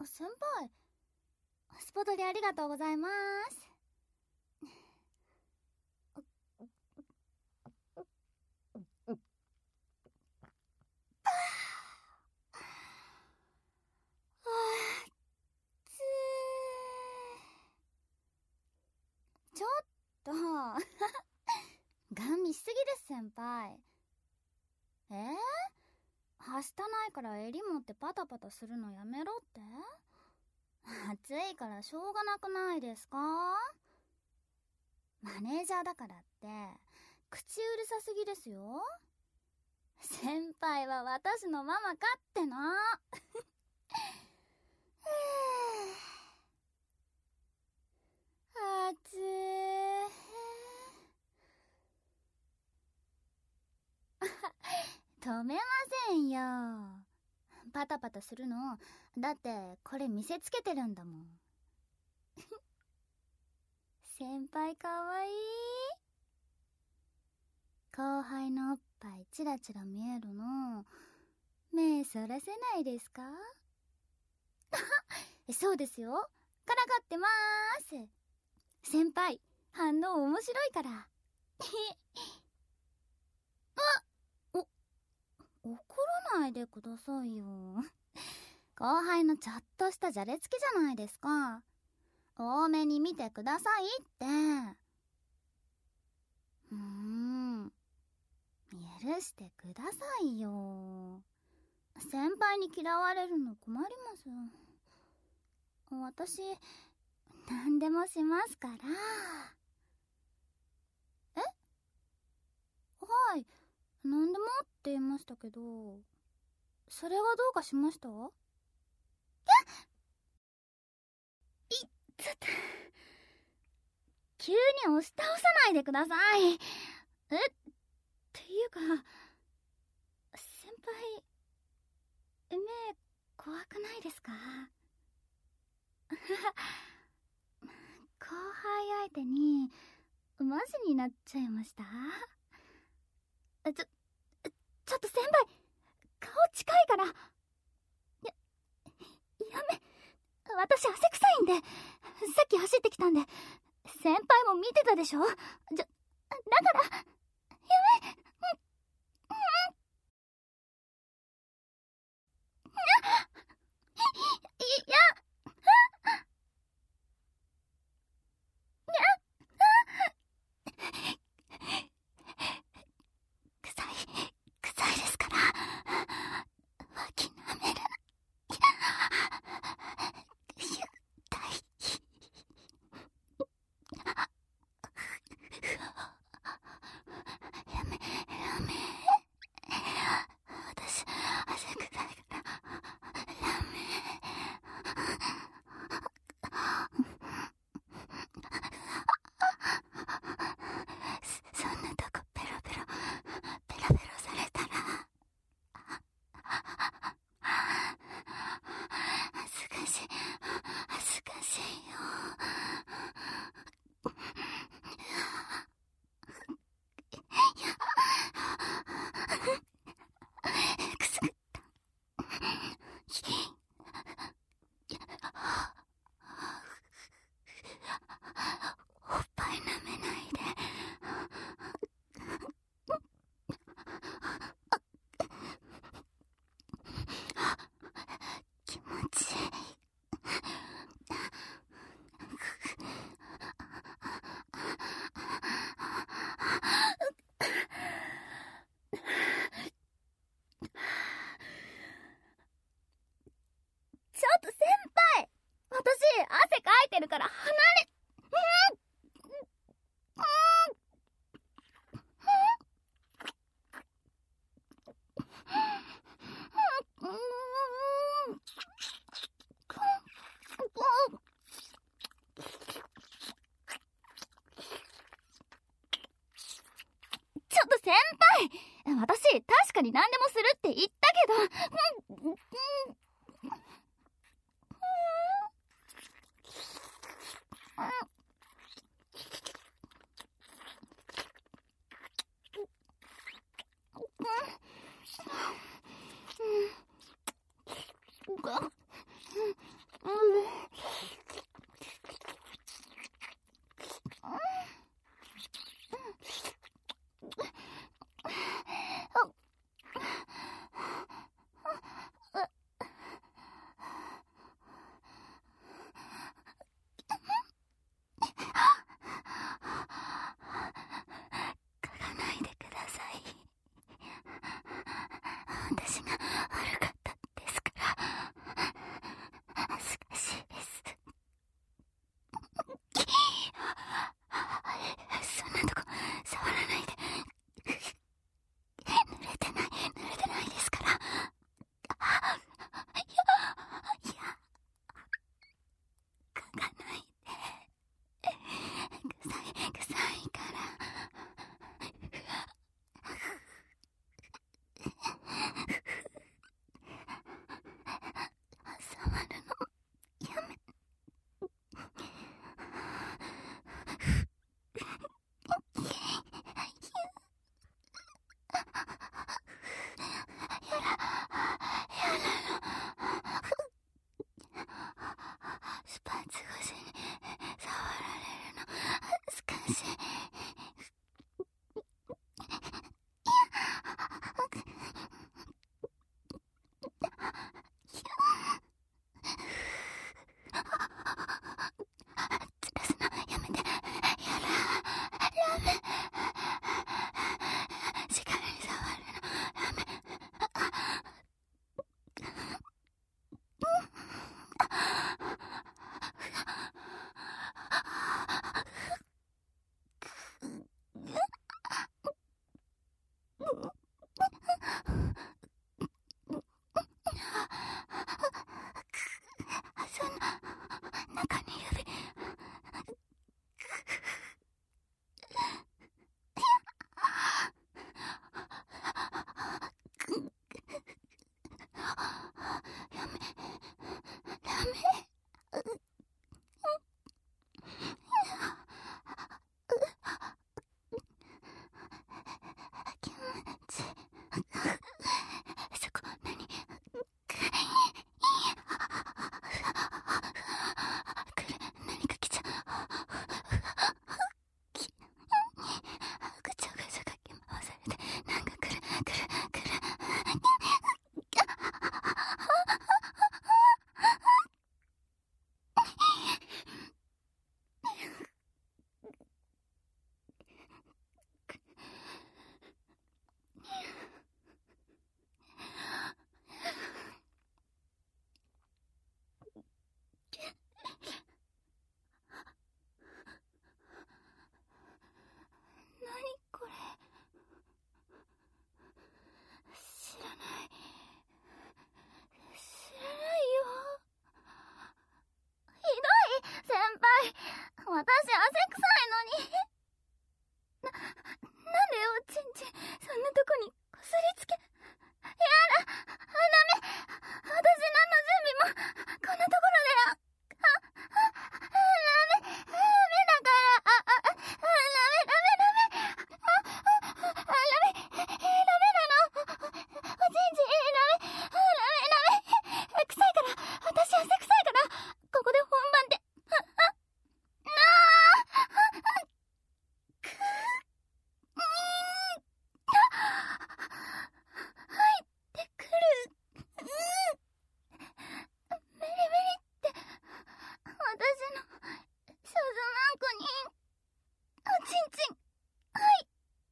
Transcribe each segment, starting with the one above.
先輩、スポドリありがとうございます。ちょっとガン見しすぎです先輩。はしたないから襟持ってパタパタするのやめろって？暑いからしょうがなくないですか？マネージャーだからって口うるさすぎですよ。先輩は私のママかっての。暑い。止めませんよ。パタパタするのだってこれ見せつけてるんだもん。先輩かわいい。後輩のおっぱいチラチラ見えるの目そらせないですか？そうですよ、からかってまーす。先輩反応面白いから。怒らないでくださいよ。後輩のちょっとしたじゃれつきじゃないですか。多めに見てくださいって。許してくださいよ。先輩に嫌われるの困ります。私何でもしますから。はい、何でもって言いましたけど、それがどうかしました？ちょっと急に押し倒さないでください。っていうか先輩、目怖くないですか？後輩相手にマジになっちゃいました？ちょっと先輩、顔近いから。やめ、私汗臭いんで。さっき走ってきたんで。先輩も見てたでしょ？だからやめ。臭いですから。脇舐めるな。やめ。私、汗臭いから。やめ。そんなとこペロペロされたら恥ずかしいよ。くすぐった。おっぱい舐めないで。気持ちいい。ちょっと先輩、私汗かいてるから離れ。ちょっと先輩、私確かに何でもするって言ったけど。 私が悪かったですから。恥ずかしいです。そんなとこ触らないで。濡れてないですから。いや、嗅がないで。臭いから。触るのやめ。スパイツ越しに触られるの恥ずかしい。ずらすのやめて。やだ。ダメ。力に触るのダメ。その中に指。やめ。ダメ。気持ちいい。そこ何？何か来ちゃう。ぐちゃぐちゃかき回されて、なんか来る。何これ。知らないよ。ひどい先輩。私汗臭いのに。なんでおちんちんそんなとこにこすりつけ。やだ。ダメ。私何の準備もこんなところで。ダメだから。ダメなの。おちんちんダメ。臭いから。私汗臭いから。ここで本番で。入ってくる。メリメリって私の少女マンコにおちんちん。はい。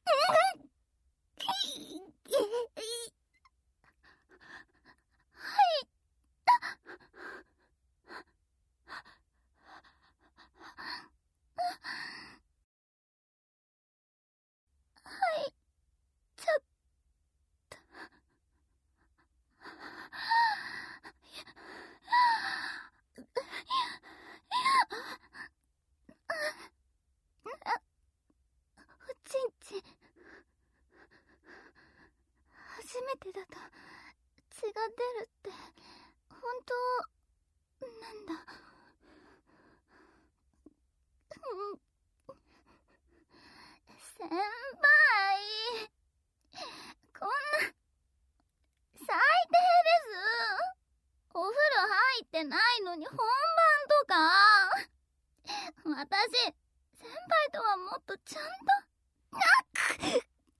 ちょっと。おちんちん初めてだと血が出るって本当なんだ。先輩、こんな最低です。お風呂入ってないのに本番とか。私先輩とはもっとちゃんと。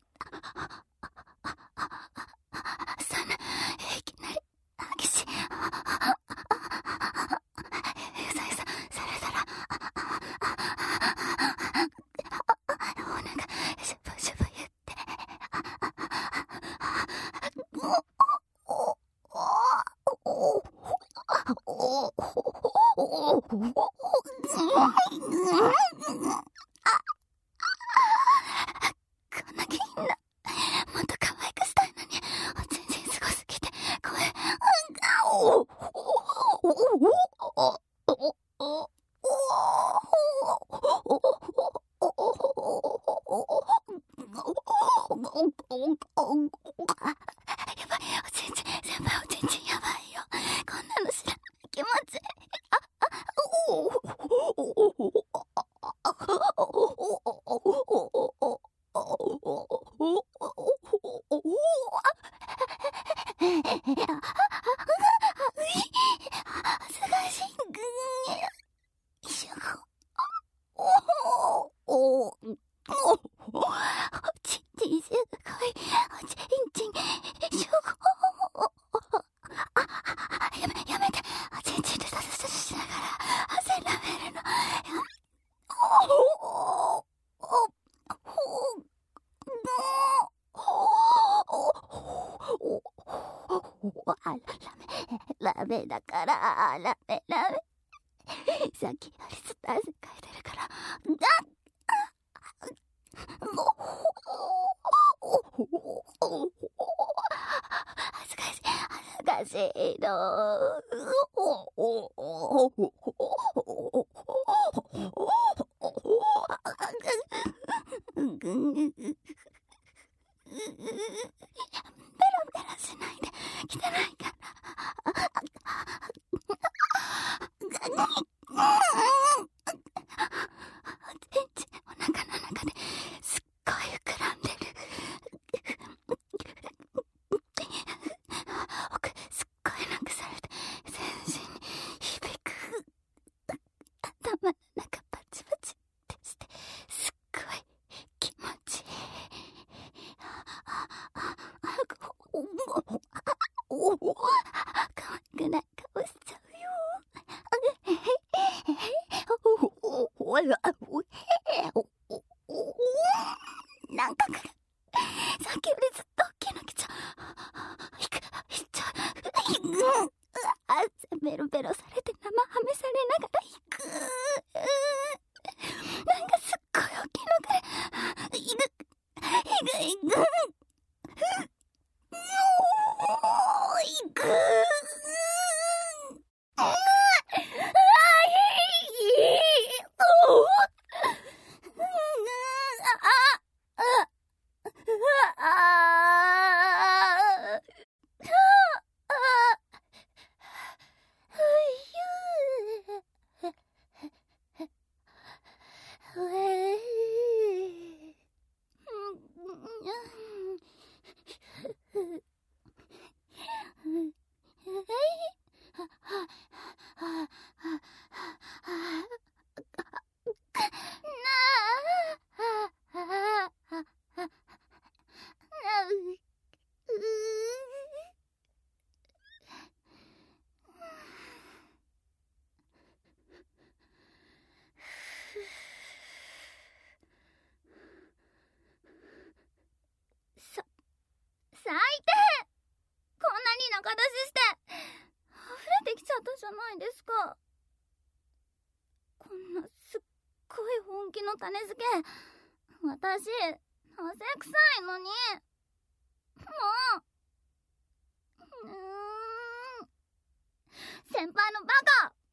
そんないきなり激しい。ゆさゆささらさら。お腹シュブシュブ言って。 やばい、おちんちん、先輩おちんちんやばいよ。こんなの知らない、気持ちいい。やめて、おちんちんでタスタスしながら汗舐めるの。ラメだから、ラメ。さっきよりずっと汗かいてるから。恥ずかしいの。ベラしないで、汚いから。お腹の中ですっごい膨らんでる。奥すっごい楽されて全身に響く。頭の中パチパチってしてすっごい気持ちいい。可愛くない顔しちゃうよ。なんかさっきよりずっと大きいの来ちゃう。いっちゃう。ベロベロされて生ハメされながら行く。なんかすっごい大きいの来る。いく。いく。最低！こんなに仲出しして溢れてきちゃったじゃないですか。こんなすっごい本気の種付け、私汗臭いのに。もう先輩のバカ